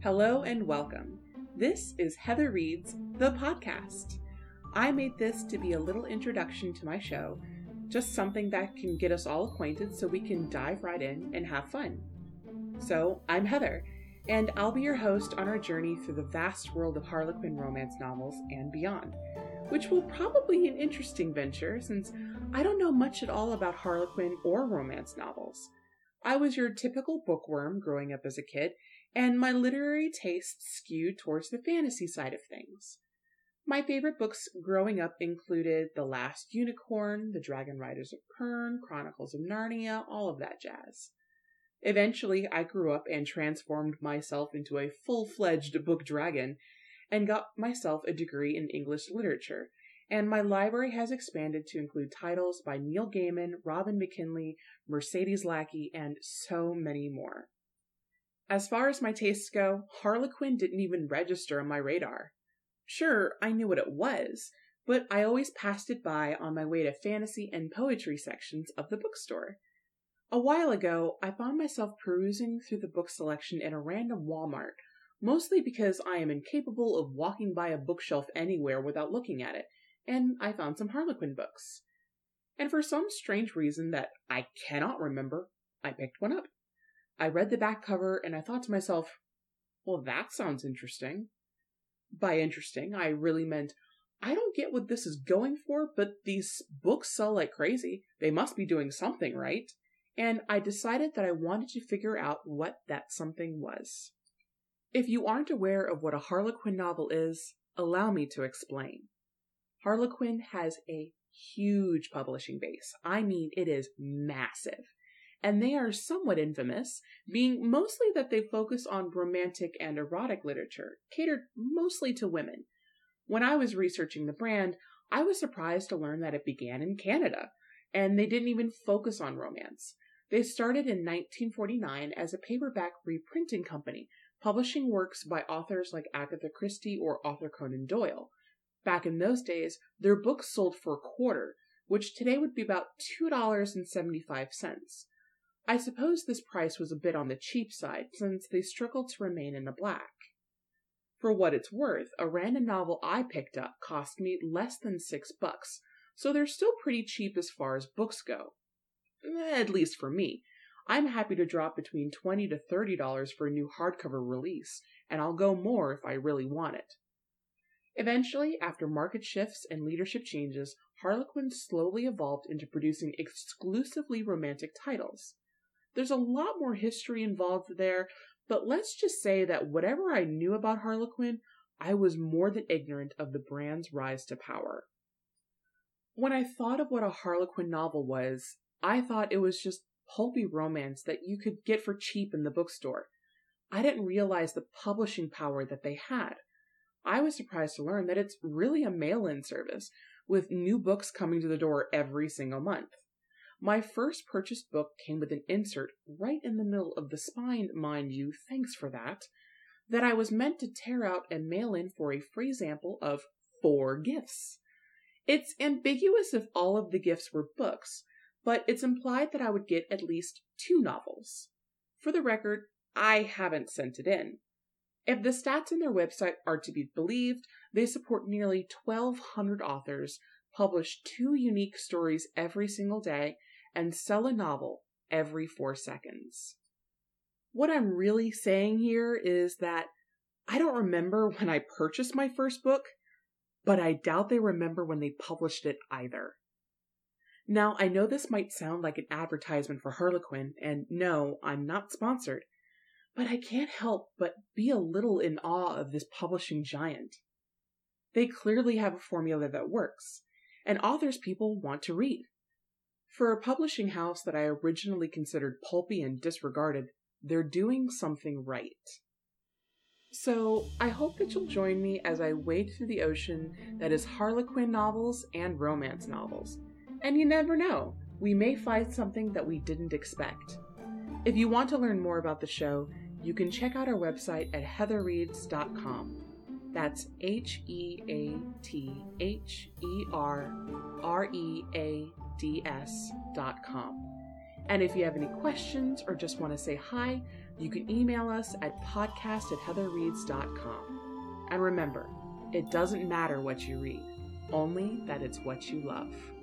Hello and welcome. This is Heather Reads, the podcast. I made this to be a little introduction to my show, just something that can get us all acquainted so we can dive right in and have fun. So, I'm Heather, and I'll be your host on our journey through the vast world of Harlequin romance novels and beyond, which will probably be an interesting venture since I don't know much at all about Harlequin or romance novels. I was your typical bookworm growing up as a kid, and my literary tastes skewed towards the fantasy side of things. My favorite books growing up included The Last Unicorn, The Dragon Riders of Pern, Chronicles of Narnia, all of that jazz. Eventually, I grew up and transformed myself into a full-fledged book dragon and got myself a degree in English literature, and my library has expanded to include titles by Neil Gaiman, Robin McKinley, Mercedes Lackey, and so many more. As far as my tastes go, Harlequin didn't even register on my radar. Sure, I knew what it was, but I always passed it by on my way to fantasy and poetry sections of the bookstore. A while ago, I found myself perusing through the book selection in a random Walmart, mostly because I am incapable of walking by a bookshelf anywhere without looking at it, and I found some Harlequin books. And for some strange reason that I cannot remember, I picked one up. I read the back cover and I thought to myself, well, that sounds interesting. By interesting, I really meant, I don't get what this is going for, but these books sell like crazy. They must be doing something right. And I decided that I wanted to figure out what that something was. If you aren't aware of what a Harlequin novel is, allow me to explain. Harlequin has a huge publishing base. I mean, it is massive. And they are somewhat infamous, being mostly that they focus on romantic and erotic literature, catered mostly to women. When I was researching the brand, I was surprised to learn that it began in Canada, and they didn't even focus on romance. They started in 1949 as a paperback reprinting company, publishing works by authors like Agatha Christie or Arthur Conan Doyle. Back in those days, their books sold for a quarter, which today would be about $2.75. I suppose this price was a bit on the cheap side, since they struggled to remain in the black. For what it's worth, a random novel I picked up cost me less than $6, so they're still pretty cheap as far as books go. At least for me. I'm happy to drop between $20 to $30 for a new hardcover release, and I'll go more if I really want it. Eventually, after market shifts and leadership changes, Harlequin slowly evolved into producing exclusively romantic titles. There's a lot more history involved there, but let's just say that whatever I knew about Harlequin, I was more than ignorant of the brand's rise to power. When I thought of what a Harlequin novel was, I thought it was just pulpy romance that you could get for cheap in the bookstore. I didn't realize the publishing power that they had. I was surprised to learn that it's really a mail-in service, with new books coming to the door every single month. My first purchased book came with an insert right in the middle of the spine, mind you, thanks for that I was meant to tear out and mail in for a free sample of 4 gifts. It's ambiguous if all of the gifts were books, but it's implied that I would get at least 2 novels. For the record, I haven't sent it in. If the stats on their website are to be believed, they support nearly 1,200 authors, publish 2 unique stories every single day, and sell a novel every 4 seconds. What I'm really saying here is that I don't remember when I purchased my first book, but I doubt they remember when they published it either. Now, I know this might sound like an advertisement for Harlequin, and no, I'm not sponsored, but I can't help but be a little in awe of this publishing giant. They clearly have a formula that works, and authors people want to read. For a publishing house that I originally considered pulpy and disregarded, they're doing something right. So, I hope that you'll join me as I wade through the ocean that is Harlequin novels and romance novels. And you never know, we may find something that we didn't expect. If you want to learn more about the show, you can check out our website at heatherreads.com. That's HeatherReads.com. And if you have any questions or just want to say hi, You can email us at podcast@heatherreads.com. And remember, it doesn't matter what you read, only that it's what you love.